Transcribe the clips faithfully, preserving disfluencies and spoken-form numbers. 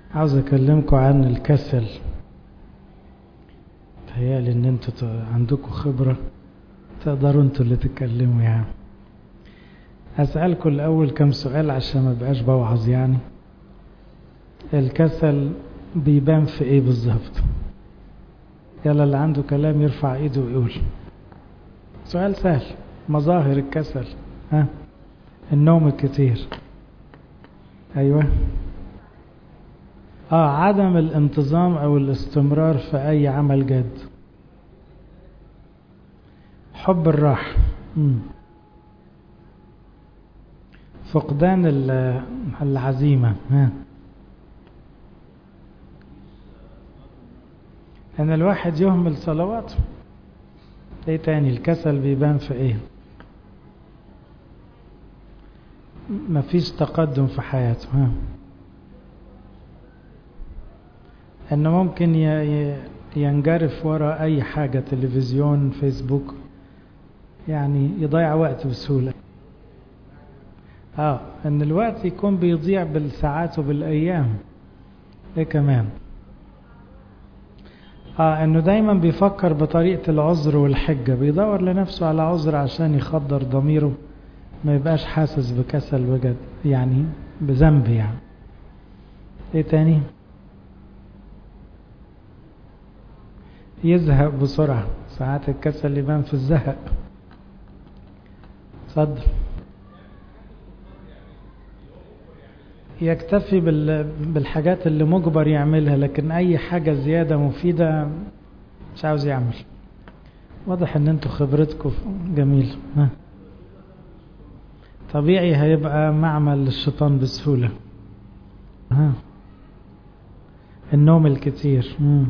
عاوز اكلمكم عن الكسل. تهيألي ان انتوا عندكم خبرة تقدروا انتوا اللي تتكلموا. يعني اسألكم الاول كم سؤال عشان ما بقاش بوعظ. يعني الكسل بيبان في ايه بالظبط؟ يلا اللي عنده كلام يرفع ايده ويقول. سؤال سهل. مظاهر الكسل. ها؟ النوم الكتير. ايوه. اه عدم الانتظام او الاستمرار في اي عمل جاد. حب الراحة. مم. فقدان العزيمة. ها؟ ان الواحد يهمل صلواته. ايه تاني؟ الكسل بيبان في ايه؟ مفيش تقدم في حياته. ها؟ انه ممكن ينجرف وراء اي حاجة، تلفزيون، فيسبوك، يعني يضيع وقت بسهولة. اه ان الوقت يكون بيضيع بالساعات وبالايام. ايه كمان؟ اه انه دايما بيفكر بطريقة العذر والحجة، بيدور لنفسه على عذر عشان يخدر ضميره، ما يبقاش حاسس بكسل بجد، يعني بذنب. يعني ايه تاني؟ يزهق بسرعة. ساعات الكسل يبان في الزهق. صدر. يكتفي بالحاجات اللي مجبر يعملها، لكن اي حاجة زيادة مفيدة مش عاوز يعمل. واضح ان انتوا خبرتكم جميل. ها؟ طبيعي هيبقى معمل للشيطان بسهولة. ها؟ النوم الكتير. مم.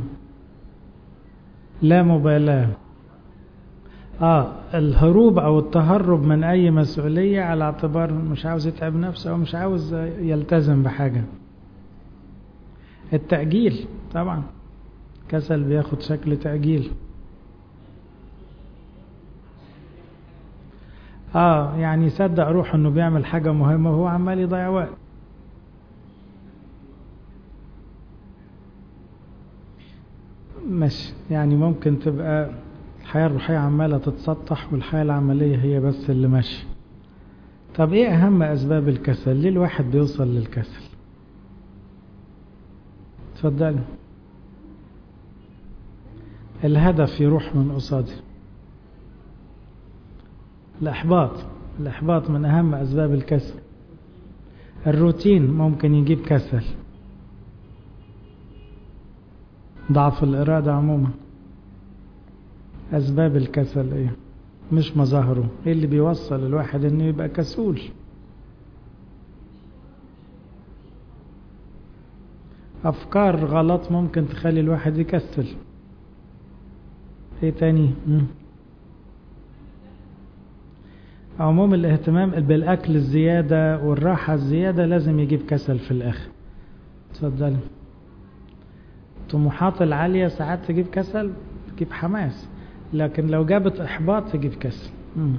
لا مبالاة. اه الهروب او التهرب من اي مسؤولية على اعتبار مش عاوز يتعب نفسه او مش عاوز يلتزم بحاجة. التأجيل طبعا. كسل بياخد شكل تأجيل. اه يعني يصدق روح انه بيعمل حاجة مهمة وهو عمال يضيع وقت. ماشي. يعني ممكن تبقى الحياة الروحية عمالة تتسطح والحياة العملية هي بس اللي ماشي. طب ايه اهم اسباب الكسل؟ ليه الواحد بيوصل للكسل؟ تفضل. الهدف يروح من قصادي. الإحباط. الإحباط من أهم أسباب الكسل. الروتين ممكن يجيب كسل. ضعف الإرادة عموما. أسباب الكسل إيه؟ مش مظاهره. إيه اللي بيوصل الواحد إنه يبقى كسول؟ أفكار غلط ممكن تخلي الواحد يكسل. إيه تاني؟ مم. عموم الاهتمام بالأكل الزيادة والراحة الزيادة لازم يجيب كسل في الآخر. تفضل. طموحات العالية ساعات تجيب كسل، تجيب حماس، لكن لو جابت إحباط تجيب كسل. مم.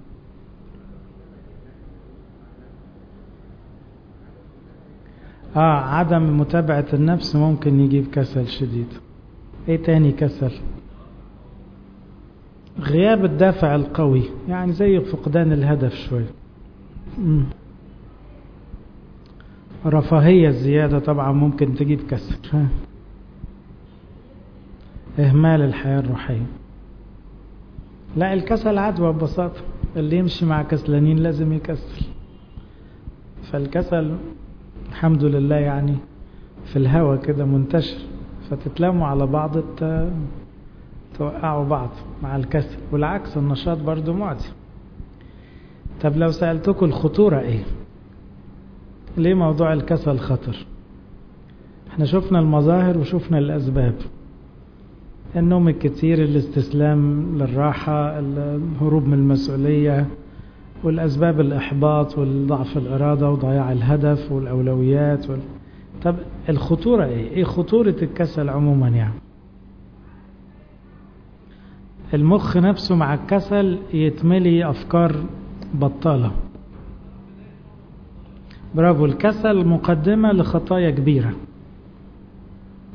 آه عدم متابعة النفس ممكن يجيب كسل شديد. إيه تاني كسل؟ غياب الدافع القوي، يعني زي فقدان الهدف شوي. مم. رفاهية الزيادة طبعا ممكن تجيب كسل. ها؟ إهمال الحياة الروحية. لا الكسل عدوى ببساطة. اللي يمشي مع كسلانين لازم يكسل. فالكسل الحمد لله يعني في الهوى كده منتشر، فتتلاموا على بعض توقعوا بعض مع الكسل، والعكس النشاط برضو معدي. طب لو سألتكم الخطورة ايه؟ ليه موضوع الكسل خطر؟ احنا شفنا المظاهر وشفنا الأسباب. النوم الكتير، الاستسلام للراحة، الهروب من المسؤولية، والأسباب الإحباط والضعف الإرادة وضياع الهدف والأولويات وال... طب الخطورة ايه؟ ايه خطورة الكسل عموما؟ يعني المخ نفسه مع الكسل يتملي أفكار بطالة. برافو. الكسل مقدمة لخطايا كبيرة.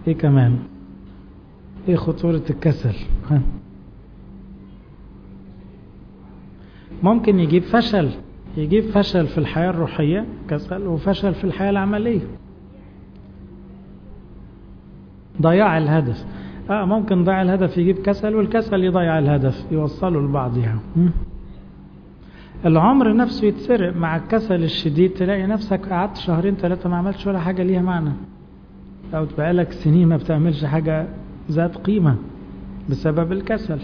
ايه كمان؟ ايه خطورة الكسل؟ ها؟ ممكن يجيب فشل، يجيب فشل في الحياة الروحية كسل، وفشل في الحياة العملية، ضياع الهدف. اه ممكن ضياع الهدف يجيب كسل، والكسل يضيع الهدف، يوصلوا لبعض يعني. العمر نفسه يتسرق مع الكسل الشديد، تلاقي نفسك قعدت شهرين ثلاثة ما عملتش ولا حاجة ليها معنى، أو تبقى لك سنين ما بتعملش حاجة ذات قيمة بسبب الكسل.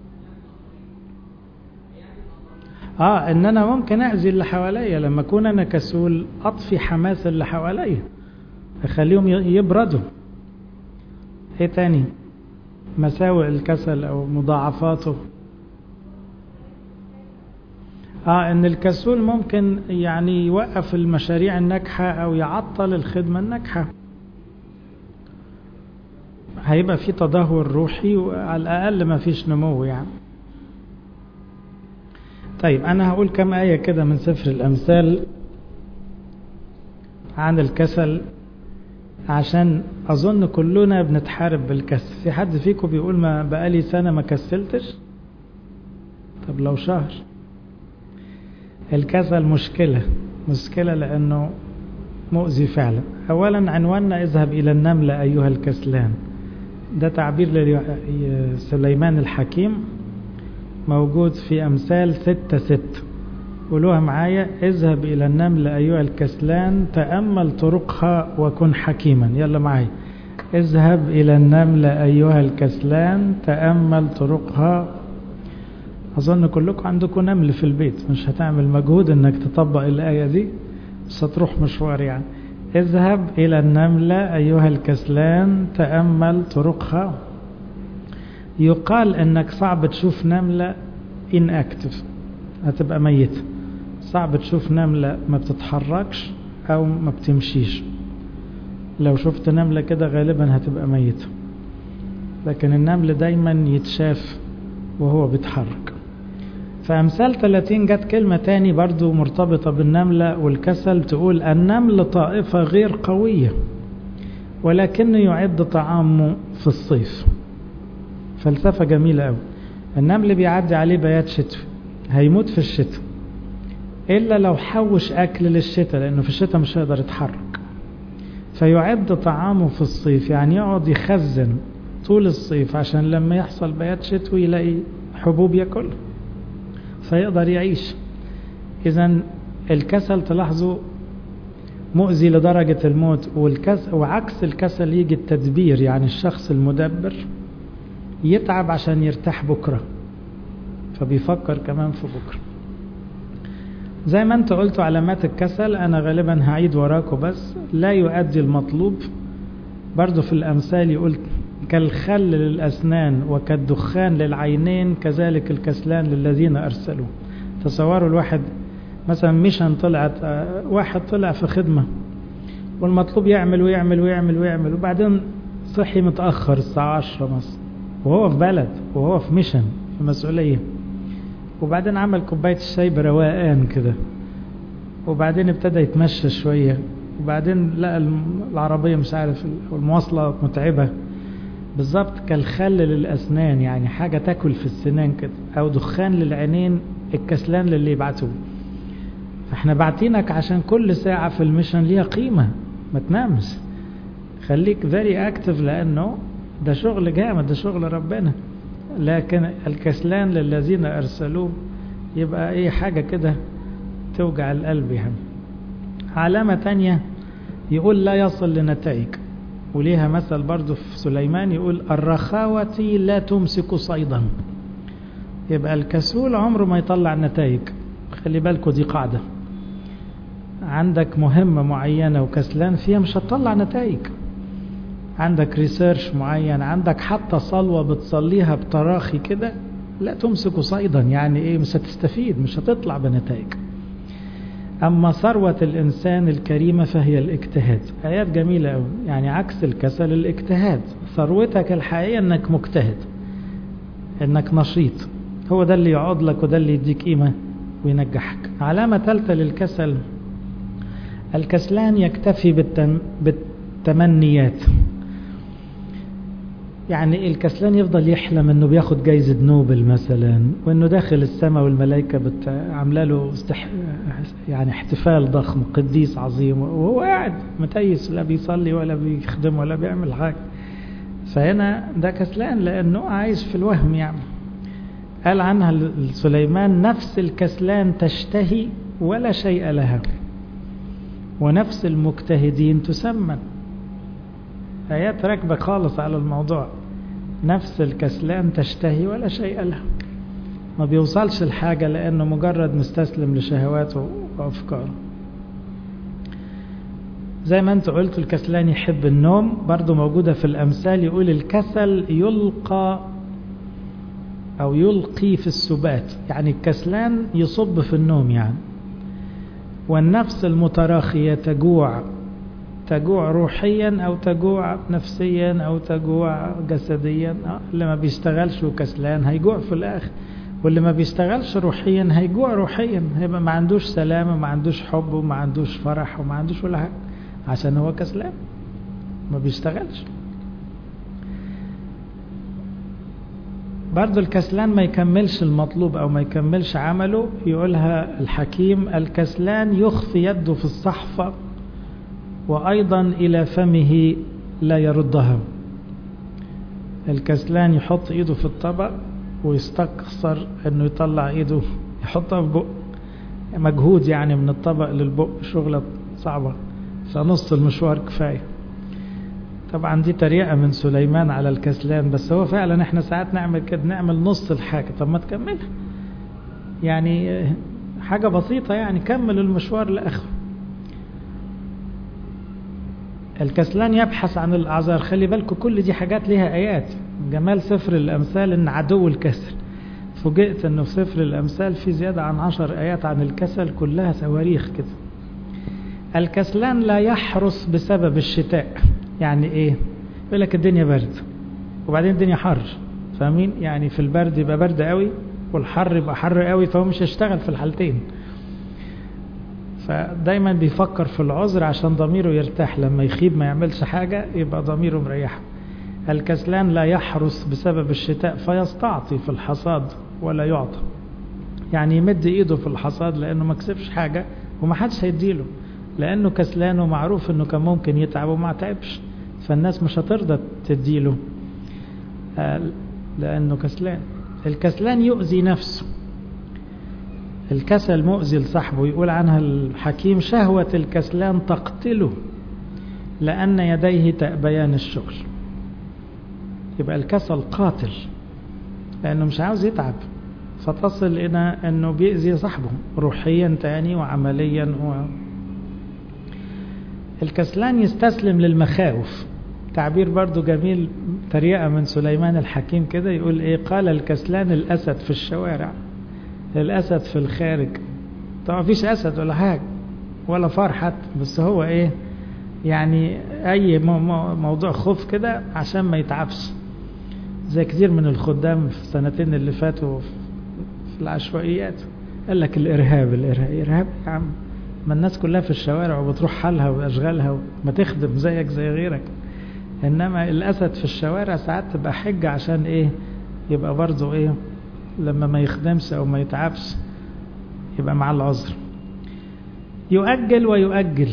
اه ان انا ممكن اذي اللي حواليا لما اكون انا كسول، اطفي حماس اللي حواليا، اخليهم يبردوا. ايه تاني مساوئ الكسل او مضاعفاته؟ اه ان الكسول ممكن يعني يوقف المشاريع الناجحة او يعطل الخدمة الناجحة، هيبقى في تدهور روحي، وعلى الاقل ما فيش نمو يعني. طيب انا هقول كم آية كده من سفر الامثال عن الكسل، عشان اظن كلنا بنتحارب بالكسل. في حد فيكم بيقول ما بقالي سنة ما كسلتش؟ طب لو شهر. الكسل مشكلة مشكلة لانه مؤذي فعلا. اولا عنواننا اذهب الى النملة ايها الكسلان، ده تعبير لسليمان الحكيم، موجود في أمثال ستة ست. قولوها معايا: اذهب إلى النمل أيها الكسلان، تأمل طرقها وكن حكيما. يلا معايا: اذهب إلى النمل أيها الكسلان، تأمل طرقها. أظن كلكم عندكم نمل في البيت، مش هتعمل مجهود انك تطبق الآية دي، بس هتروح مشوار يعني. اذهب إلى النمل أيها الكسلان، تأمل طرقها. يقال انك صعب تشوف نملة inactive، هتبقى ميتة. صعب تشوف نملة ما بتتحركش او ما بتمشيش. لو شفت نملة كده غالبا هتبقى ميتة، لكن النمل دايما يتشاف وهو بيتحرك. فأمثال ثلاثين جت كلمة تاني برضو مرتبطة بالنملة والكسل، تقول: النمل طائفة غير قوية ولكنه يعد طعامه في الصيف. فلسفة جميلة قوي. النمل بيعدي عليه بيات شتوي، هيموت في الشتاء إلا لو حوش أكل للشتاء، لأنه في الشتاء مش هيقدر يتحرك. فيعد طعامه في الصيف، يعني يقعد يخزن طول الصيف عشان لما يحصل بيات شتوي يلاقي حبوب يأكل فيقدر يعيش. إذن الكسل تلاحظوا مؤذي لدرجة الموت. والكسل وعكس الكسل يجي التدبير، يعني الشخص المدبر يتعب عشان يرتاح بكرة، فبيفكر كمان في بكرة. زي ما انت قلتوا علامات الكسل، انا غالبا هعيد وراكم بس: لا يؤدي المطلوب. برضو في الامثال يقول: كالخل للأسنان وكالدخان للعينين كذلك الكسلان للذين أرسلوا. تصوروا الواحد مثلا ميشن طلعت، واحد طلع في خدمة والمطلوب يعمل ويعمل ويعمل ويعمل، وبعدين صحي متأخر الساعة عشرة مثلا، وهو في بلد وهو في ميشن في مسؤولية، وبعدين عمل كوباية الشاي بروقان كده، وبعدين ابتدى يتمشى شوية، وبعدين لقى العربية مش عارف المواصلة متعبة. بالظبط كالخل للأسنان، يعني حاجة تاكل في السنان كده، أو دخان للعينين، الكسلان للي يبعتوه. فاحنا بعتينك عشان كل ساعة في الميشن ليها قيمة، ما تنامش، خليك very active، لأنه ده شغل جامد، ده شغل ربنا. لكن الكسلان للذين أرسلوه يبقى ايه، حاجة كده توجع القلب يعني. علامة تانية يقول: لا يصل لنتائج. وليها مثل برضو في سليمان يقول: الرخاوة لا تمسك صيدا. يبقى الكسول عمره ما يطلع نتائج. خلي بالكوا دي قاعدة، عندك مهمة معينة وكسلان فيها مش هتطلع نتائج. عندك ريسيرش معين، عندك حتى صلوة بتصليها بتراخي كده، لا تمسك صيدا، يعني ايه، مش هتستفيد، مش هتطلع بنتائج. أما ثروة الإنسان الكريمة فهي الاجتهاد. آيات جميلة أوي، يعني عكس الكسل الاجتهاد. ثروتك الحقيقية أنك مجتهد، أنك نشيط، هو ده اللي يعود لك وده اللي يديك قيمة وينجحك. علامة ثالثة للكسل: الكسلان يكتفي بالتم... بالتمنيات. يعني الكسلان يفضل يحلم انه بياخد جايزة نوبل مثلا، وانه داخل السماء والملائكة عامله له استح... يعني احتفال ضخم، قديس عظيم، وهو قاعد متيس لا بيصلي ولا بيخدم ولا بيعمل حاجة. فهنا ده كسلان لانه عايش في الوهم. يعني قال عنها سليمان: نفس الكسلان تشتهي ولا شيء لها، ونفس المجتهدين تسمن. آيات راكبة خالص على الموضوع. نفس الكسلان تشتهي ولا شيء لها، ما بيوصلش الحاجة لأنه مجرد مستسلم لشهواته وأفكاره. زي ما انت قلت الكسلان يحب النوم، برضو موجودة في الأمثال، يقول الكسل يلقى أو يلقي في السبات، يعني الكسلان يصب في النوم يعني. والنفس المتراخية تجوع، تجوع روحيا أو تجوع نفسيا أو تجوع جسديا. اللي ما بيشتغلش وكسلان هيجوع في الآخر، واللي ما بيشتغلش روحيا هيجوع روحيا، هيبقى ما عندوش سلام وما عندوش حب وما عندوش فرح وما عندوش ولا حاجة، عشان هو كسلان ما بيشتغلش. برضو الكسلان ما يكملش المطلوب أو ما يكملش عمله. يقولها الحكيم: الكسلان يخفي يده في الصحفة وأيضا إلى فمه لا يردها. الكسلان يحط إيده في الطبق ويستكثر أنه يطلع إيده يحطها في بق، مجهود يعني من الطبق للبق، شغلة صعبة، فنص المشوار كفاية. طبعا دي طريقة من سليمان على الكسلان، بس هو فعلا احنا ساعات نعمل كده، نعمل نص الحاجة، طب ما تكملها يعني، حاجة بسيطة يعني، كمل المشوار لآخره. الكسلان يبحث عن الأعذار. خلي بالكم كل دي حاجات لها آيات. جمال سفر الأمثال إن عدو الكسل. فوجئت إنه في سفر الأمثال في زيادة عن عشر آيات عن الكسل، كلها صواريخ كده. الكسلان لا يحرس بسبب الشتاء. يعني إيه؟ يقول لك الدنيا برد وبعدين الدنيا حر، فاهمين؟ يعني في البرد يبقى برد قوي والحر يبقى حر قوي، فهو مش هيشتغل في الحالتين. فدايما بيفكر في العذر عشان ضميره يرتاح، لما يخيب ما يعملش حاجة يبقى ضميره مريح. الكسلان لا يحرس بسبب الشتاء فيستعطي في الحصاد ولا يعطى. يعني يمد ايده في الحصاد لانه ما كسبش حاجة وما حدش هيديله، لانه كسلان ومعروف انه كان ممكن يتعب وما تعبش، فالناس مش هترضى تديله لانه كسلان. الكسلان يؤذي نفسه. الكسل مؤذي لصاحبه. يقول عنها الحكيم: شهوة الكسلان تقتله لأن يديه تأبيان الشغل. يبقى الكسل قاتل لأنه مش عاوز يتعب، فتصل إلى أنه بيأذي صاحبه روحيا تاني وعمليا. و... الكسلان يستسلم للمخاوف. تعبير برضو جميل، طريقة من سليمان الحكيم كده، يقول إيه؟ قال الكسلان الأسد في الشوارع، الأسد في الخارج. طبعا فيش أسد ولا حاجة ولا فرحة، بس هو إيه يعني أي موضوع خوف كده عشان ما يتعبش، زي كتير من الخدام في السنتين اللي فاتوا في العشوائيات. قال لك الإرهاب الإرهاب إرهاب يا عم، ما الناس كلها في الشوارع وبتروح حالها وأشغالها وما تخدم زيك زي غيرك. إنما الأسد في الشوارع ساعات تبقى حجة عشان إيه؟ يبقى برضو إيه؟ لما ما يخدمش أو ما يتعبش يبقى مع العذر. يؤجل ويؤجل.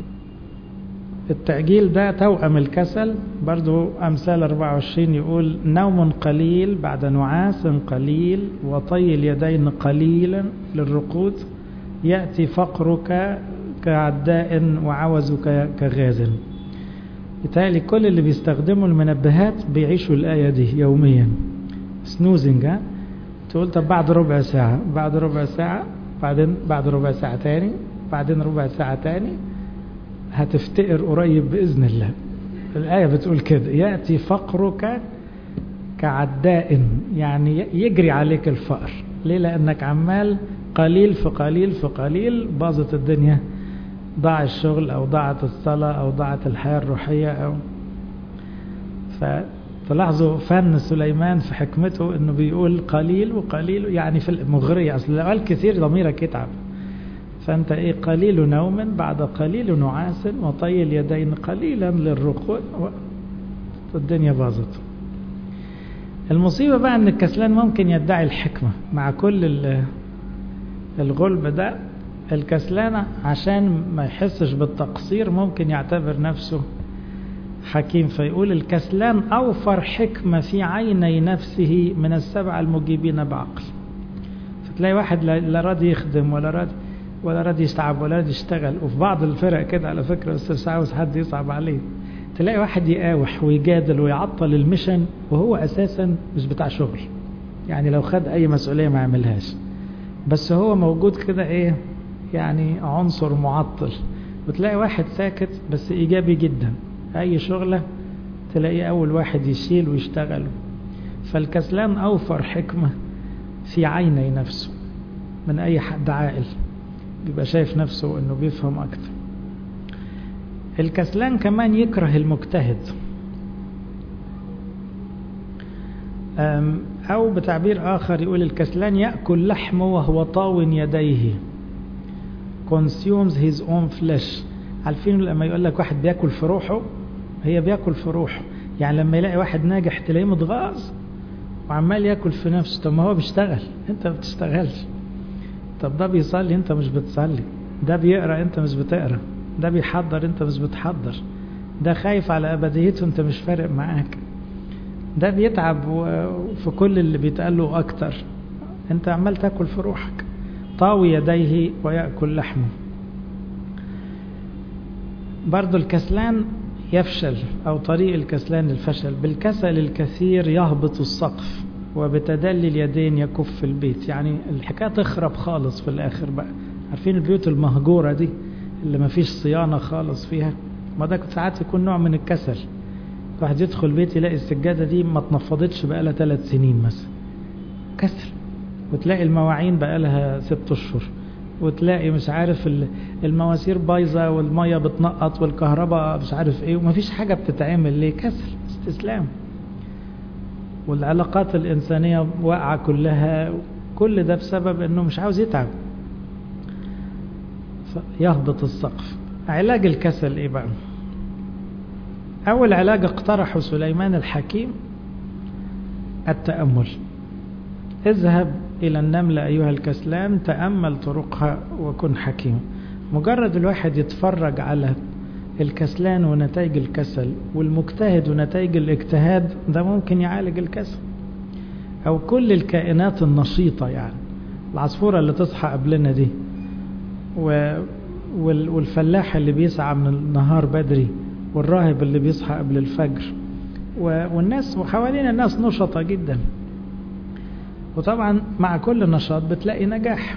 التأجيل ده توأم الكسل. برضو أمثال أربعة وعشرين يقول: نوم قليل بعد نعاس قليل وطي اليدين قليلا للرقود، يأتي فقرك كعداء وعوزك كغازل. يتهيألي كل اللي بيستخدموا المنبهات بيعيشوا الآية دي يوميا. سنوزنج، ها؟ تقول طب بعد ربع ساعة، بعد ربع ساعة، بعدين بعد ربع ساعة تاني، بعدين ربع ساعة تاني، هتفتقر قريب بإذن الله. الآية بتقول كده: يأتي فقرك كعداء، يعني يجري عليك الفقر. ليه؟ لأنك عمال قليل في قليل في قليل، باظت الدنيا، ضاع الشغل أو ضاعت الصلاة أو ضاعت الحياة الروحية. أو فتلاحظوا فن سليمان في حكمته أنه بيقول قليل وقليل، يعني في المغرية. أصل لو قال كثير ضميرك يتعب، فأنت إيه؟ قليل نوم بعد قليل نعاس وطي اليدين قليلا للرقود، الدنيا باظت. المصيبة بقى ان الكسلان ممكن يدعي الحكمة مع كل الغلب ده. الكسلان عشان ما يحسش بالتقصير ممكن يعتبر نفسه حكيم، فيقول الكسلان أوفر حكمة في عيني نفسه من السبع المجيبين بعقل. فتلاقي واحد لا راضي يخدم ولا راضي ولا راضي يستعب ولا راضي يشتغل. وفي بعض الفرق كده على فكرة، بس مش عاوز حد يصعب عليه، تلاقي واحد يقاوح ويجادل ويعطل المشن وهو أساسا مش بتاع شغل، يعني لو خد أي مسؤولية ما يعملهاش، بس هو موجود كده إيه يعني عنصر معطل. وتلاقي واحد ساكت بس إيجابي جدا، أي شغلة تلاقيه أول واحد يشيل ويشتغل. فالكسلان أوفر حكمة في عيني نفسه من أي حد عاقل، بيبقى شايف نفسه أنه بيفهم أكتر. الكسلان كمان يكره المجتهد، أو بتعبير آخر يقول الكسلان يأكل لحمه وهو طاو يديه، consumes his own flesh. عارفين لما يقول لك واحد بيأكل في روحه، هي بيأكل في روحه. يعني لما يلاقي واحد ناجح تلاقيه متغاظ وعمال يأكل في نفسه. طب ما هو بيشتغل، انت ما بتشتغلش. طب ده بيصلي، انت مش بتصلي. ده بيقرأ، انت مش بتقرأ. ده بيحضر، انت مش بتحضر. ده خايف على أبديته، انت مش فارق معاك. ده بيتعب في كل اللي بيتقاله أكتر، انت عمال تأكل في روحك. طاوي يديه ويأكل لحمه. برضو الكسلان يفشل، أو طريق الكسلان للفشل: بالكسل الكثير يهبط السقف، وبتدلي اليدين يكف البيت. يعني الحكاية تخرب خالص في الآخر بقى. عارفين البيوت المهجورة دي اللي ما فيش صيانة خالص فيها؟ ما ده ساعات يكون نوع من الكسل. واحد يدخل بيت يلاقي السجادة دي ما اتنفضتش بقالها ثلاث سنين مثلا، كسل. وتلاقي المواعين بقالها ست اشهر، وتلاقي مش عارف المواسير بايظه والميه بتنقط والكهرباء مش عارف ايه، ومفيش حاجه بتتعمل. ليه؟ كسل، استسلام. والعلاقات الانسانيه واقعه كلها، كل ده بسبب انه مش عاوز يتعب. يهبط السقف. علاج الكسل ايه بقى؟ اول علاج اقترحه سليمان الحكيم التأمل. اذهب إلى النملة أيها الكسلان، تأمل طرقها وكن حكيم. مجرد الواحد يتفرج على الكسلان ونتائج الكسل، والمجتهد ونتائج الاجتهاد، ده ممكن يعالج الكسل. أو كل الكائنات النشيطة، يعني العصفورة اللي تصحى قبلنا دي، والفلاح اللي بيسعى من النهار بدري، والراهب اللي بيصحى قبل الفجر، والناس وحوالين الناس نشطة جدا. وطبعا مع كل نشاط بتلاقي نجاح.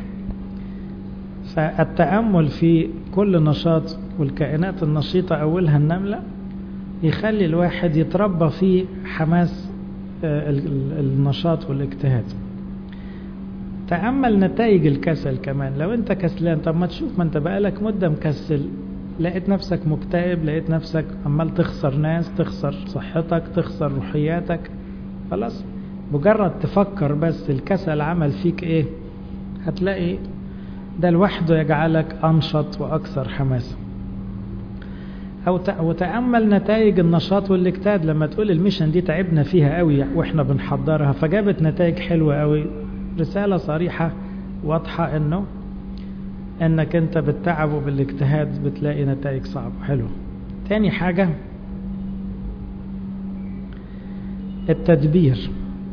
فالتأمل في كل نشاط والكائنات النشيطة أولها النملة يخلي الواحد يتربى في حماس النشاط والاجتهاد. تأمل نتائج الكسل كمان. لو انت كسلان، طب ما تشوف، ما انت بقالك مدة مكسل، لقيت نفسك مكتئب، لقيت نفسك عمال تخسر ناس، تخسر صحتك، تخسر روحياتك، خلاص مجرد تفكر بس الكسل عمل فيك ايه، هتلاقي ده لوحده يجعلك انشط واكثر حماسة. او وتأمل نتائج النشاط والاجتهاد. لما تقول الميشن دي تعبنا فيها قوي واحنا بنحضرها فجابت نتائج حلوة قوي، رسالة صريحة واضحة انه انك انت بالتعب وبالاجتهاد بتلاقي نتائج صعبة حلوة. تاني حاجة التدبير.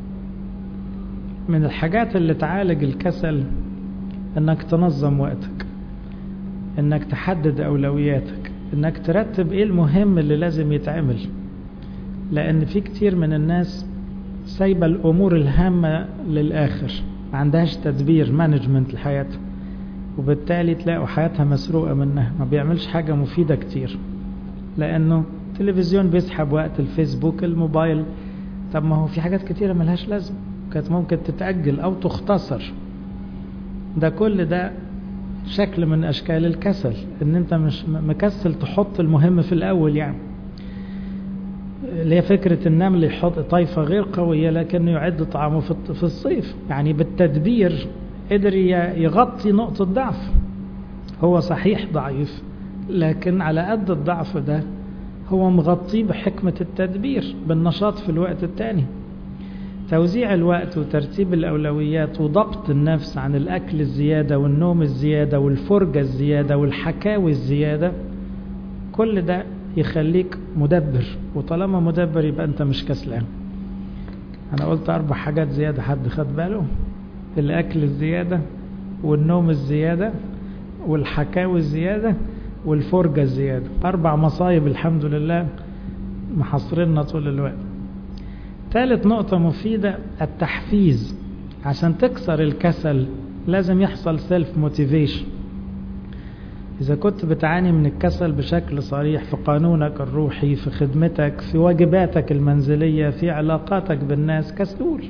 من الحاجات اللي تعالج الكسل انك تنظم وقتك، انك تحدد اولوياتك، انك ترتب ايه المهم اللي لازم يتعمل. لان في كتير من الناس سايبه الامور الهامة للاخر، ما عندهاش تدبير مانجمنت لحياتها، وبالتالي تلاقوا حياتها مسروقة منها، ما بيعملش حاجة مفيدة كتير. لانه التلفزيون بيسحب وقت، الفيسبوك، الموبايل. طب ما هو في حاجات كتيرة ملهاش لازم، كانت ممكن تتأجل أو تختصر. ده كل ده شكل من أشكال الكسل، إن أنت مش مكسل تحط المهم في الأول. يعني اللي هي فكرة النمل يحط طائفة غير قوية لكنه يعد طعامه في الصيف. يعني بالتدبير قدر يغطي نقطة ضعف. هو صحيح ضعيف، لكن على قد الضعف ده هو مغطيه بحكمة التدبير، بالنشاط في الوقت التاني. توزيع الوقت وترتيب الأولويات وضبط النفس عن الأكل الزيادة والنوم الزيادة والفرجة الزيادة والحكاوي الزيادة، كل ده يخليك مدبر، وطالما مدبر يبقى أنت مش كسلان. أنا قلت أربع حاجات زيادة، حد خد باله؟ الأكل الزيادة والنوم الزيادة والحكاوي الزيادة والفرجة الزيادة، أربع مصايب الحمد لله محصرنا طول الوقت. ثالث نقطة مفيدة، التحفيز. عشان تكسر الكسل لازم يحصل سيلف موتيفيشن. إذا كنت بتعاني من الكسل بشكل صريح في قانونك الروحي، في خدمتك، في واجباتك المنزلية، في علاقاتك بالناس، كسول،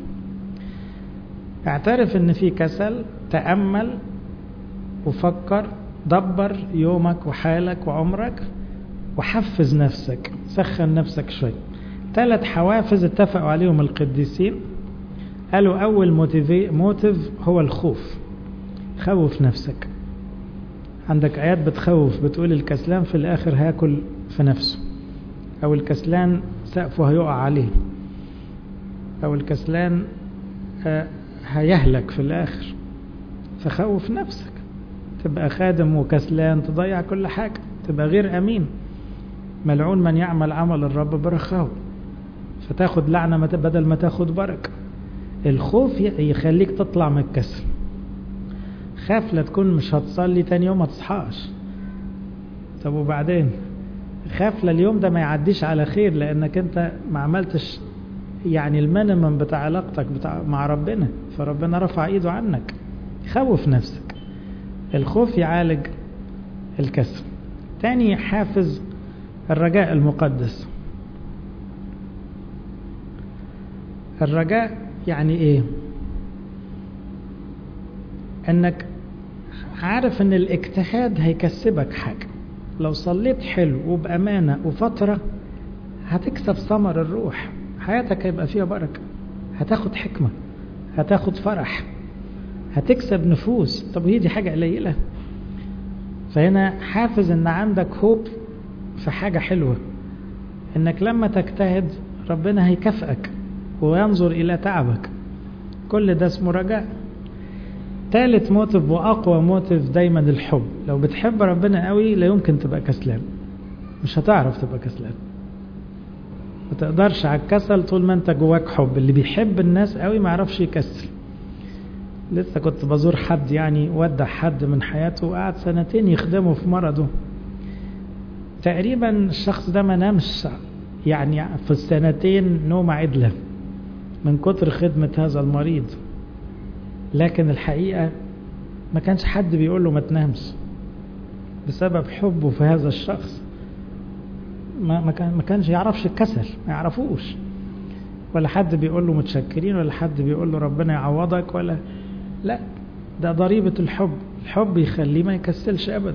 اعترف ان في كسل، تأمل وفكر، دبر يومك وحالك وعمرك، وحفز نفسك، سخن نفسك شوي. ثلاث حوافز اتفقوا عليهم القديسين، قالوا أول موتيف هو الخوف. خوف نفسك. عندك آيات بتخوف، بتقول الكسلان في الآخر هياكل في نفسه، أو الكسلان سقفه هيقع عليه، أو الكسلان هيهلك في الآخر. فخوف نفسك، تبقى خادم وكسلان تضيع كل حاجة، تبقى غير أمين. ملعون من يعمل عمل الرب برخاء، فتاخد لعنة بدل ما تاخد بركة. الخوف يخليك تطلع من الكسل. خاف لا تكون مش هتصلي تاني يوم ما تصحاش، طب وبعدين؟ خاف لليوم ده ما يعديش على خير، لأنك انت ما عملتش يعني المينيمم بتاع علاقتك بتاع مع ربنا، فربنا رفع ايده عنك. خوف نفسك. الخوف يعالج الكسل. تاني حافز الرجاء المقدس. الرجاء يعني ايه؟ انك عارف ان الاجتهاد هيكسبك حاجة. لو صليت حلو وبأمانة وفترة هتكسب ثمر الروح، حياتك هيبقى فيها بركة، هتاخد حكمة، هتاخد فرح، هتكسب نفوس. طب هي دي حاجة قليلة؟ فهنا حافز ان عندك هوب في حاجة حلوة، انك لما تجتهد ربنا هيكافئك وينظر الى تعبك. كل ده اسمه رجاء. ثالث موتيف واقوى موتيف دايما الحب. لو بتحب ربنا قوي لا يمكن تبقى كسلان، مش هتعرف تبقى كسلان، ما تقدرش على الكسل طول ما انت جواك حب. اللي بيحب الناس قوي ما يعرفش يكسل. لسه كنت بزور حد يعني ودع حد من حياته وقعد سنتين يخدمه في مرضه، تقريبا الشخص ده ما نامش يعني في السنتين نومة عدلة من كتر خدمة هذا المريض. لكن الحقيقة ما كانش حد بيقول له ما تنامش بسبب حبه في هذا الشخص. ما ما كانش يعرفش الكسل، ما يعرفوش، ولا حد بيقول له متشكرين، ولا حد بيقول له ربنا يعوضك، ولا لا. ده ضريبة الحب. الحب يخليه ما يكسلش أبدا.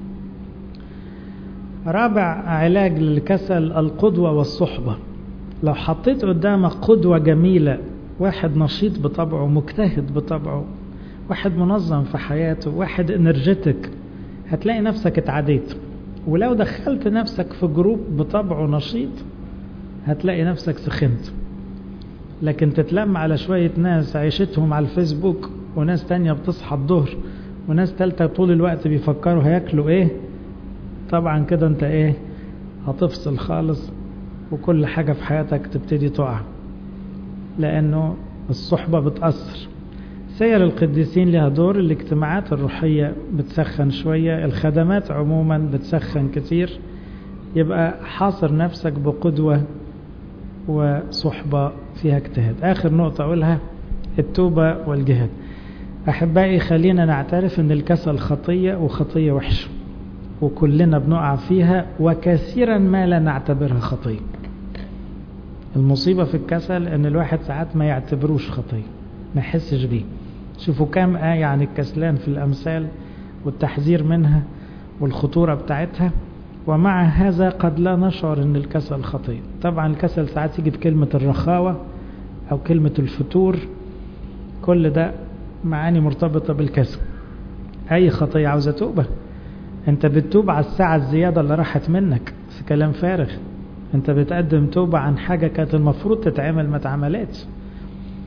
رابع علاج للكسل القدوة والصحبة. لو حطيت قدامك قدوة جميلة، واحد نشيط بطبعه، مجتهد بطبعه، واحد منظم في حياته، واحد انرجيتك، هتلاقي نفسك اتعديت. ولو دخلت نفسك في جروب بطبعه نشيط هتلاقي نفسك سخنت. لكن تتلم على شوية ناس عيشتهم على الفيسبوك، وناس تانية بتصحى الظهر، وناس تالتة طول الوقت بيفكروا هياكلوا ايه، طبعا كده انت ايه، هتفصل خالص، وكل حاجة في حياتك تبتدي تقع، لأنه الصحبة بتأثر. سير القديسين لها دور. الاجتماعات الروحية بتسخن شوية، الخدمات عموما بتسخن كتير. يبقى حاصر نفسك بقدوة وصحبة فيها اجتهاد. آخر نقطة أقولها التوبة والجهاد. أحبائي خلينا نعترف أن الكسل خطية، وخطية وحشة، وكلنا بنقع فيها، وكثيرا ما لا نعتبرها خطية. المصيبة في الكسل أن الواحد ساعات ما يعتبروش خطية، ما يحسش بيه. شوفوا كام آية عن الكسلان في الأمثال والتحذير منها والخطورة بتاعتها، ومع هذا قد لا نشعر أن الكسل خطية. طبعا الكسل ساعات يجي بكلمة الرخاوة أو كلمة الفتور، كل ده معاني مرتبطة بالكسل. أي خطية عاوزة توبة. أنت بتتوب على الساعة الزيادة اللي راحت منك في كلام فارغ. أنت بتقدم توبة عن حاجة كانت المفروض تتعمل ما تعملتش.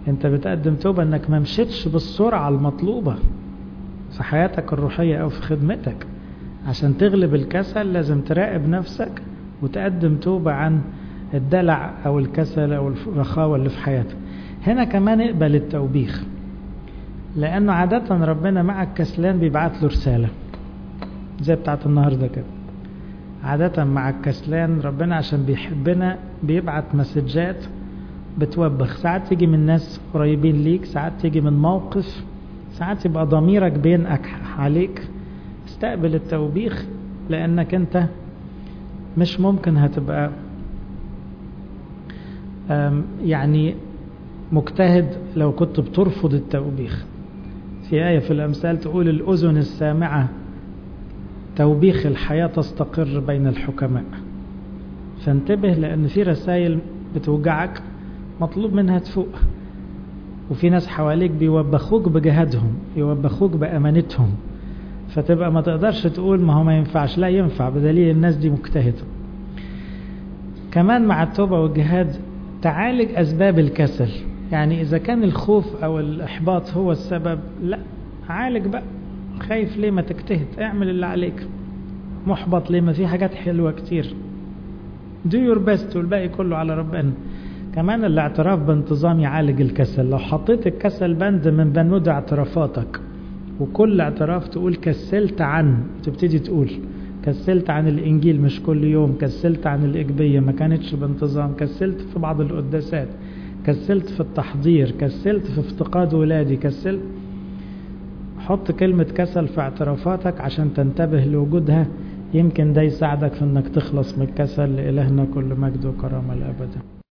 انت بتقدم توبة انك ما مشيتش بالسرعة المطلوبة في حياتك الروحية او في خدمتك. عشان تغلب الكسل لازم تراقب نفسك وتقدم توبة عن الدلع او الكسل او الرخاوة اللي في حياتك. هنا كمان اقبل التوبيخ، لانه عادة ربنا مع الكسلان بيبعت له رسالة زي بتاعت النهاردة كده. عادة مع الكسلان ربنا عشان بيحبنا بيبعت مسجات بتوبخ. ساعات تيجي من ناس قريبين ليك، ساعات تيجي من موقف، ساعات يبقى ضميرك بينقك عليك. استقبل التوبيخ، لانك انت مش ممكن هتبقى يعني مجتهد لو كنت بترفض التوبيخ. في آية في الأمثال تقول الأذن السامعة توبيخ الحياة تستقر بين الحكماء. فانتبه، لأن في رسائل بتوجعك مطلوب منها تفوق، وفي ناس حواليك بيوبخوك بجهادهم، يوبخوك بأمانتهم، فتبقى ما تقدرش تقول ما هو ما ينفعش. لا، ينفع، بدليل الناس دي مجتهدة. كمان مع التوبة والجهاد تعالج أسباب الكسل. يعني إذا كان الخوف أو الإحباط هو السبب، لا، عالج بقى. خايف ليه؟ ما تجتهد، اعمل اللي عليك. محبط ليه؟ ما في حاجات حلوة كتير. do your best والباقي كله على ربنا. كمان الاعتراف بانتظام يعالج الكسل. لو حطيت الكسل بند من بنود اعترافاتك، وكل اعتراف تقول كسلت عن، تبتدي تقول كسلت عن الإنجيل مش كل يوم، كسلت عن الإجبية ما كانتش بانتظام، كسلت في بعض القداسات، كسلت في التحضير، كسلت في افتقاد ولادي، كسلت. حط كلمة كسل في اعترافاتك عشان تنتبه لوجودها. يمكن ده يساعدك في انك تخلص من الكسل. لإلهنا كل مجد وكرامة الأبد.